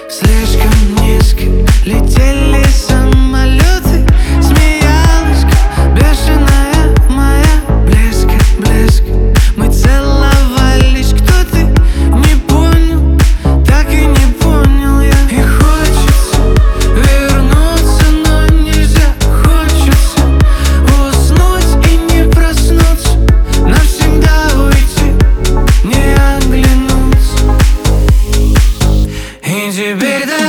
Слишком низко летели самолеты, смеялась, как бешеная моя. Близко, близко мы целовались. Кто ты? Не понял, так и не понял я. И хочется вернуться, но нельзя. Хочется уснуть и не проснуться, навсегда уйти, не оглянуться. И теперь